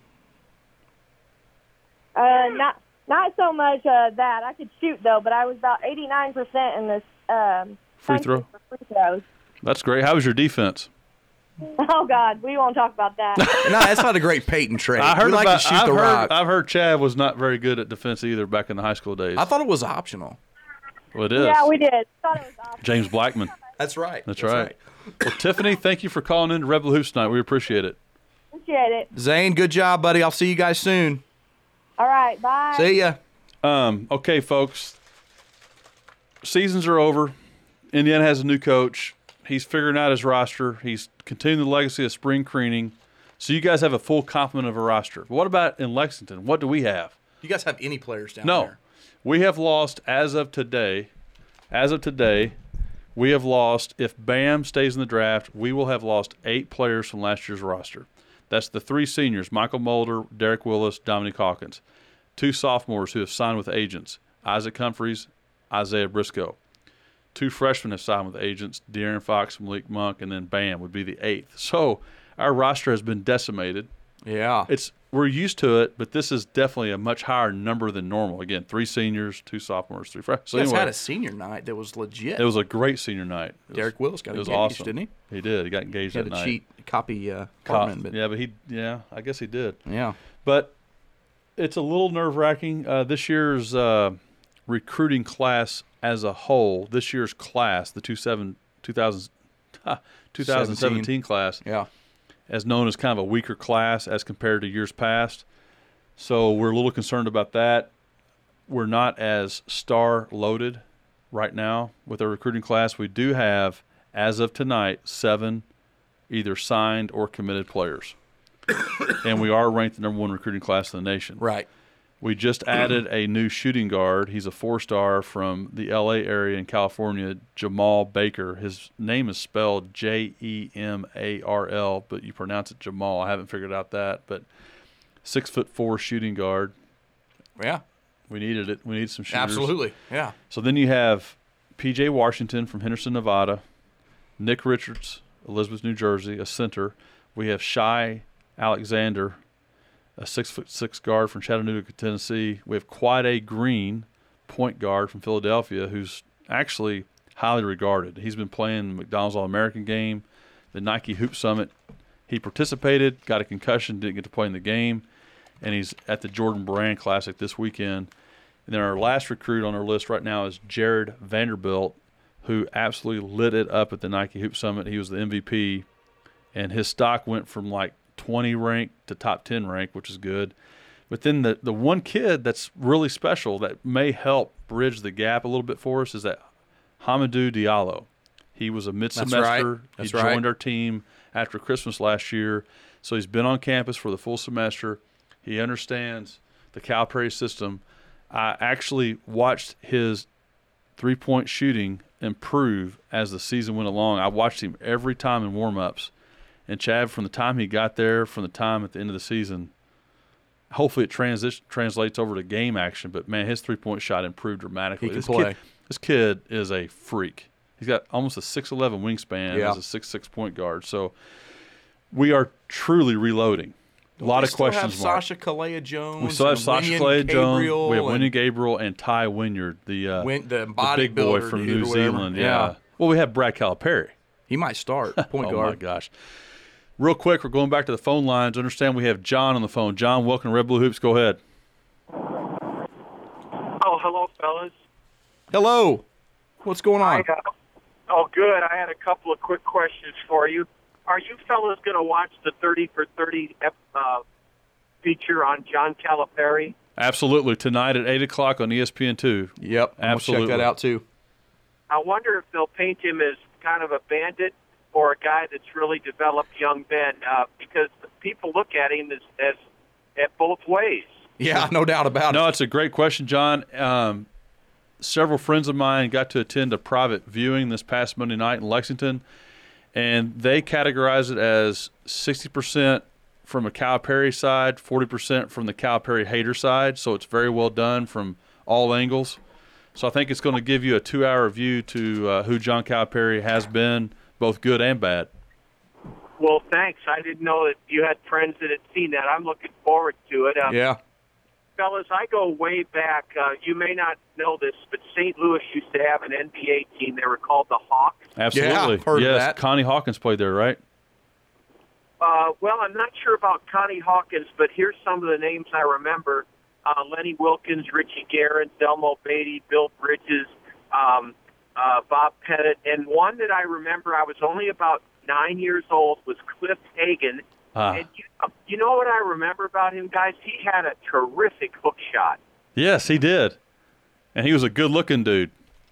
Uh, not not so much uh, that. I could shoot, though, but I was about eighty-nine percent in this um, Free country throw? for free throws. That's great. How was your defense? Oh, God, we won't talk about that. No, that's not a great Peyton trait. I heard we like about. to shoot I've the heard. rock. I've heard Chad was not very good at defense either back in the high school days. I thought it was optional. Well, it is. Yeah, we did. Thought it was awesome. James Blackman. That's right. That's, That's right. right. Well, Tiffany, thank you for calling in to Red Blue Hoops tonight. We appreciate it. Appreciate it. Zane, good job, buddy. I'll see you guys soon. All right, bye. See ya. Um, okay, folks. Seasons are over. Indiana has a new coach. He's figuring out his roster. He's continuing the legacy of spring cleaning. So you guys have a full complement of a roster. But what about in Lexington? What do we have? You guys have any players down no. there? No. We have lost, as of today, as of today, we have lost, if Bam stays in the draft, we will have lost eight players from last year's roster. That's the three seniors, Michael Mulder, Derek Willis, Dominique Hawkins. Two sophomores who have signed with agents, Isaac Humphreys, Isaiah Briscoe. Two freshmen have signed with agents, De'Aaron Fox, Malik Monk, and then Bam would be the eighth. So our roster has been decimated. Yeah. It's we're used to it, but this is definitely a much higher number than normal. Again, three seniors, two sophomores, three freshmen. So you guys anyway, had a senior night that was legit. it was a great senior night. It Derek was, Willis got it was engaged, awesome. didn't he? He did. He got engaged He had that a night. cheat copy uh, Cop- Cartman, but yeah, but he yeah, I guess he did. yeah. But it's a little nerve-wracking. Uh, this year's uh, recruiting class as a whole, this year's class, the two thousand seventeen class, Yeah. as known as kind of a weaker class as compared to years past. So we're a little concerned about that. We're not as star-loaded right now with our recruiting class. We do have, as of tonight, seven either signed or committed players. And we are ranked the number one recruiting class in the nation. Right. We just added a new shooting guard. He's a four-star from the L A area in California, Jamal Baker. His name is spelled J E M A R L, but you pronounce it Jamal. I haven't figured out that, but six foot four shooting guard. Yeah. We needed it. We needed some shooters. Absolutely. Yeah. So then you have P J Washington from Henderson, Nevada, Nick Richards, Elizabeth, New Jersey, a center. We have Shai Alexander, a six foot six guard from Chattanooga, Tennessee. We have Quade Green, point guard from Philadelphia, who's actually highly regarded. He's been playing the McDonald's All-American game, the Nike Hoop Summit. He participated, got a concussion, didn't get to play in the game, and he's at the Jordan Brand Classic this weekend. And then our last recruit on our list right now is Jared Vanderbilt, who absolutely lit it up at the Nike Hoop Summit. He was the M V P, and his stock went from like twenty rank to top ten rank, which is good. But then the, the one kid that's really special that may help bridge the gap a little bit for us is that Hamidou Diallo. He was a mid-semester. That's right. That's he right. joined our team after Christmas last year. So he's been on campus for the full semester. He understands the Calipari system. I actually watched his three-point shooting improve as the season went along. I watched him every time in warm-ups. And Chad, from the time he got there, from the time at the end of the season, hopefully it transi- translates over to game action. But, man, his three-point shot improved dramatically. He can this play. Kid, this kid is a freak. He's got almost a six eleven wingspan Yeah. as a six six point guard. So we are truly reloading. A lot We of still questions have mark. Sasha Kalea Jones. We still have and Sasha Winion Clay Jones. Gabriel We have and Winnie Gabriel and Ty Wynyard, the, uh, Win- the the big boy bodybuilder from dude New or whatever. Zealand. Yeah. Yeah. Well, we have Brad Calipari. He might start point oh, guard. my gosh. Real quick, we're going back to the phone lines. Understand we have John on the phone. John, welcome to Red Blue Hoops. Go ahead. Oh, hello, fellas. Hello. What's going on? I, uh, oh, good. I had a couple of quick questions for you. Are you fellas going to watch the thirty for thirty uh, feature on John Calipari? Absolutely. Tonight at eight o'clock on E S P N two. Yep. I'm Absolutely. Check that out, too. I wonder if they'll paint him as kind of a bandit or a guy that's really developed young men, uh, because people look at him as, as at both ways. Yeah, no doubt about No, it. it's a great question, John. Um, several friends of mine got to attend a private viewing this past Monday night in Lexington, and they categorize it as sixty percent from a Calipari side, forty percent from the Calipari hater side, so it's very well done from all angles. So I think it's going to give you a two-hour view to uh, who John Calipari has been, both good and bad. Well, thanks. I didn't know that you had friends that had seen that. I'm looking forward to it. Um, Yeah. Fellas, I go way back. Uh, you may not know this, but Saint Louis used to have an N B A team. They were called the Hawks. Absolutely. Yeah, I've heard of yes, that. Connie Hawkins played there, right? Uh, well, I'm not sure about Connie Hawkins, but here's some of the names I remember. Uh, Lenny Wilkins, Richie Guerin, Delmo Beatty, Bill Bridges, um, uh, Bob Pettit. And one that I remember, I was only about nine years old, was Cliff Hagan. Ah. And you, you know what I remember about him, guys? He had a terrific hook shot. Yes, he did. And he was a good-looking dude.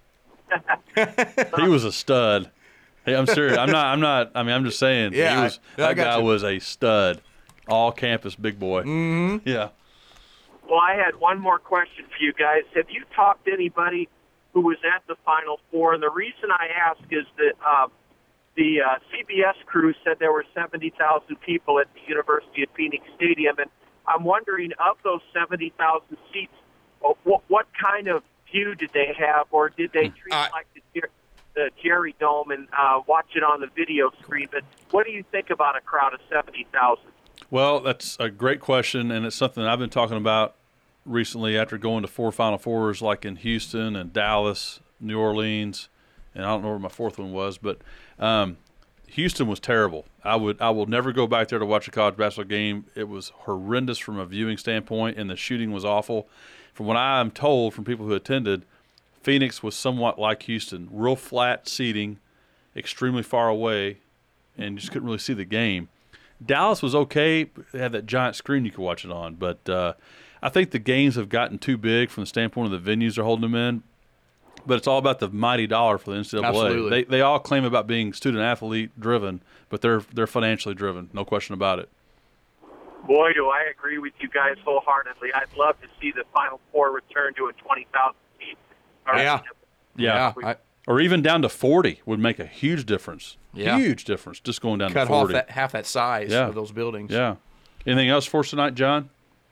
He was a stud. Hey, I'm serious. I'm not. I'm not. I mean, I'm just saying. Yeah, he was, I- I that got guy you. was a stud, all-campus big boy. Mm-hmm. Yeah. Well, I had one more question for you guys. Have you talked to anybody who was at the Final Four? And the reason I ask is that uh, the uh, C B S crew said there were seventy thousand people at the University of Phoenix Stadium, and I'm wondering, of those seventy thousand seats, uh, what, what kind of view did they have, or did they treat I- it like the, Jer- the Jerry Dome and uh, watch it on the video screen? But what do you think about a crowd of seventy thousand? Well, that's a great question, and it's something I've been talking about recently after going to four Final Fours, like in Houston and Dallas, New Orleans, and I don't know where my fourth one was, but um, Houston was terrible. I would I will never go back there to watch a college basketball game. It was horrendous from a viewing standpoint, and the shooting was awful. From what I'm told from people who attended, Phoenix was somewhat like Houston, real flat seating, extremely far away, and you just couldn't really see the game. Dallas was okay. They had that giant screen you could watch it on. But uh, I think the games have gotten too big from the standpoint of the venues they're holding them in. But it's all about the mighty dollar for the N C double A. Absolutely. They they all claim about being student-athlete driven, but they're they're financially driven, no question about it. Boy, do I agree with you guys wholeheartedly. I'd love to see the Final Four return to a twenty thousand seat. Yeah. Yeah. Yeah, I- Or even down to forty would make a huge difference. Yeah. Huge difference just going down cut to forty. off that half that size Yeah. of those buildings. Yeah. Anything else for us tonight, John?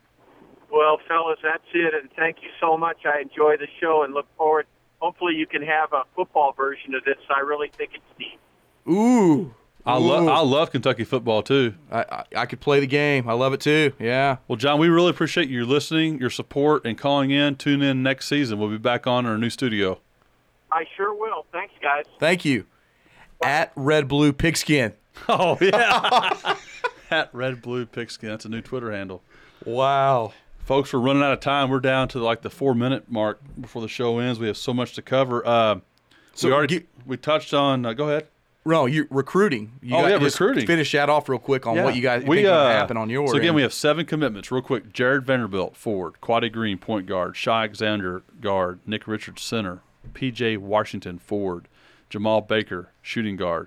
Well, fellas, that's it, and thank you so much. I enjoy the show and look forward. Hopefully you can have a football version of this. I really think it's neat. Ooh. I Ooh. love I love Kentucky football too. I, I I could play the game. I love it too. Yeah. Well, John, we really appreciate your listening, your support, and calling in. Tune in next season. We'll be back on in our new studio. I sure will. Thanks, guys. Thank you. At Red Blue Pigskin. Oh yeah, at Red Blue Pigskin. That's a new Twitter handle. Wow. Folks, we're running out of time. We're down to like the four minute mark before the show ends. We have so much to cover. Uh, So we already gi- we touched on. Uh, go ahead. No, you recruiting. You Oh, got- yeah, just recruiting. Finish that off real quick on what you guys we think uh, going to happen on your So again, end. we have seven commitments. Real quick: Jared Vanderbilt, forward; Quaddy Green, point guard; Shy Alexander, guard; Nick Richards, center; P J Washington, forward; Jamal Baker, shooting guard;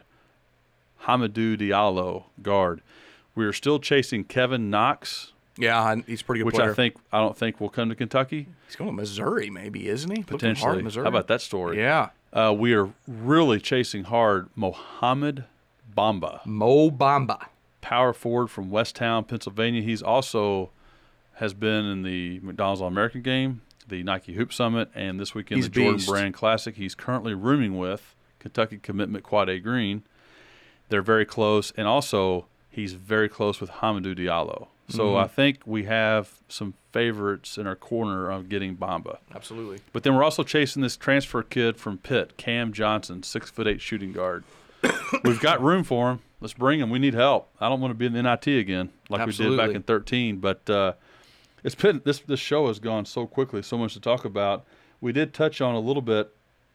Hamidou Diallo, guard. We are still chasing Kevin Knox, Yeah, and he's a pretty good which player. I think I don't think will come to Kentucky He's going to Missouri, maybe, isn't he? Looked him hard potentially. in Missouri. How about that story? Yeah. Uh, we are really chasing hard Mohamed Bamba, Mo Bamba. power forward from Westtown, Pennsylvania. He's also has been in the McDonald's All-American game, the Nike Hoop Summit, and this weekend He's the Jordan beast. Brand Classic. He's currently rooming with Kentucky commitment Quade Green. They're very close, and also he's very close with Hamidou Diallo. So Mhm. I think we have some favorites in our corner of getting Bamba. Absolutely. But then we're also chasing this transfer kid from Pitt, Cam Johnson, six foot eight shooting guard. We've got room for him. Let's bring him. We need help. I don't want to be in the N I T again like we did Absolutely. back in thirteen. But uh, it's been this this show has gone so quickly, so much to talk about. We did touch on a little bit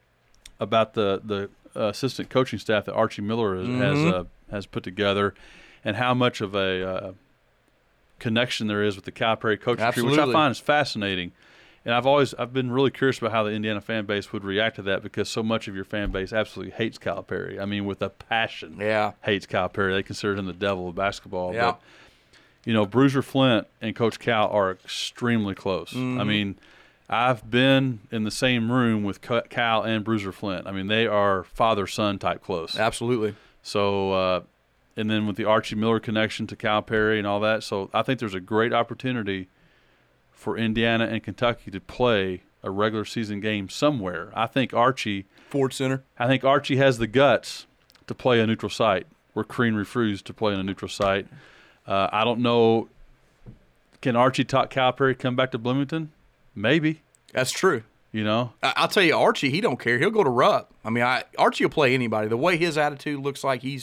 about the the uh, assistant coaching staff that Archie Miller has has, Mhm. uh, has put together, and how much of a uh, connection there is with the Calipari coaching tree, which I Absolutely. find is fascinating. And I've always I've been really curious about how the Indiana fan base would react to that, because so much of your fan base absolutely hates Calipari. I mean, with a passion, Yeah. hates Calipari. They consider him the devil of basketball. Yeah. But, you know, Bruiser Flint and Coach Cal are extremely close. I Mhm. mean, I've been in the same room with Ca- Cal and Bruiser Flint. I mean, they are father-son type close. Absolutely. So, uh, and then with the Archie Miller connection to Calipari and all that. So I think there's a great opportunity for Indiana and Kentucky to play a regular season game somewhere. I think Archie Ford Center. I think Archie has the guts to play a neutral site where Crean refused to play in a neutral site. Uh, I don't know. Can Archie talk Calipari come back to Bloomington? Maybe. That's true. You know? I- I'll tell you, Archie, he don't care. He'll go to Rupp. I mean, I, Archie will play anybody. The way his attitude looks like he's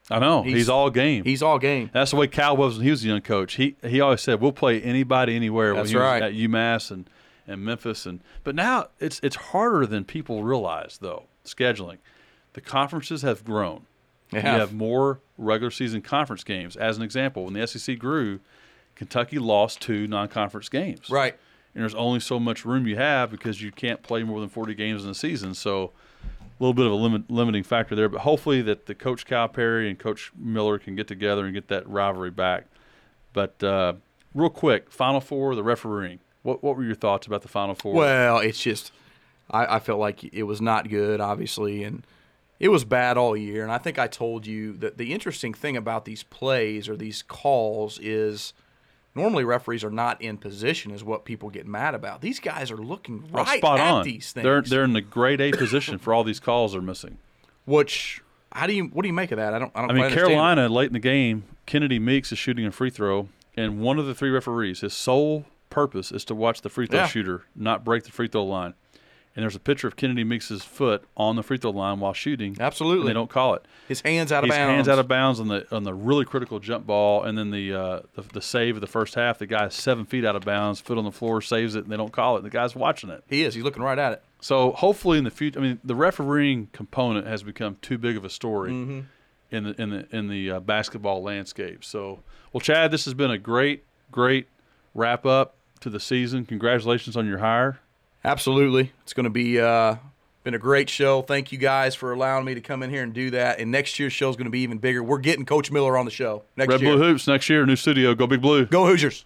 I know. He's, he's all game. He's all game. That's the way Cal was when he was a young coach. He he always said, we'll play anybody, anywhere. That's when he right. was at UMass and, and Memphis. and But now it's it's harder than people realize, though, scheduling. The conferences have grown. They you have. have more regular season conference games. As an example, when the S E C grew, Kentucky lost two non-conference games. Right. And there's only so much room you have because you can't play more than forty games in a season. So a little bit of a limit, limiting factor there. But hopefully that the Coach Calipari and Coach Miller can get together and get that rivalry back. But uh, real quick, Final Four, the refereeing. What what were your thoughts about the Final Four? Well, it's just I, I felt like it was not good, obviously, and it was bad all year. And I think I told you that the interesting thing about these plays or these calls is normally referees are not in position is what people get mad about. These guys are looking Oh, right spot at on. these things. They're they're in the grade A position for all these calls they're missing. Which how do you what do you make of that? I don't I don't I mean, quite understand. Carolina late in the game, Kennedy Meeks is shooting a free throw, and one of the three referees, his sole purpose is to watch the free throw Yeah. shooter not break the free throw line. And there's a picture of Kennedy Meeks' foot on the free throw line while shooting. Absolutely. And they don't call it. His hands out of His bounds. hands out of bounds on the on the really critical jump ball, and then the, uh, the the save of the first half. The guy's seven feet out of bounds, foot on the floor, saves it, and they don't call it. The guy's watching it. He is. He's looking right at it. So hopefully in the future, I mean, the refereeing component has become too big of a story Mm-hmm. in the in the in the uh, basketball landscape. So, well, Chad, this has been a great great wrap up to the season. Congratulations on your hire. Absolutely. It's going to be uh, been a great show. Thank you guys for allowing me to come in here and do that. And next year's show is going to be even bigger. We're getting Coach Miller on the show next Red year. Blue Hoops next year, new studio. Go Big Blue. Go Hoosiers.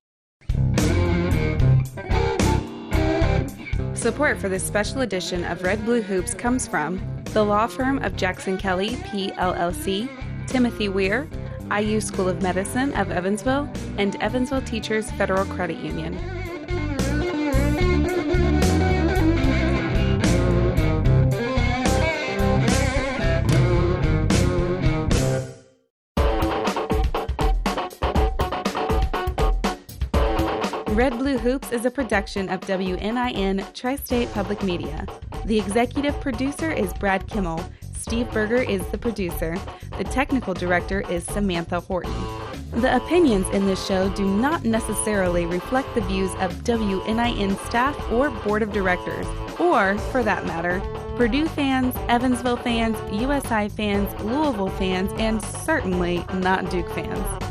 Support for this special edition of Red Blue Hoops comes from the law firm of Jackson Kelly, P L L C, Timothy Weir, I U School of Medicine of Evansville, and Evansville Teachers Federal Credit Union. Red Blue Hoops is a production of W N I N Tri-State Public Media. The executive producer is Brad Kimmel. Steve Berger is the producer. The technical director is Samantha Horton. The opinions in this show do not necessarily reflect the views of W N I N staff or board of directors, or, for that matter, Purdue fans, Evansville fans, U S I fans, Louisville fans, and certainly not Duke fans.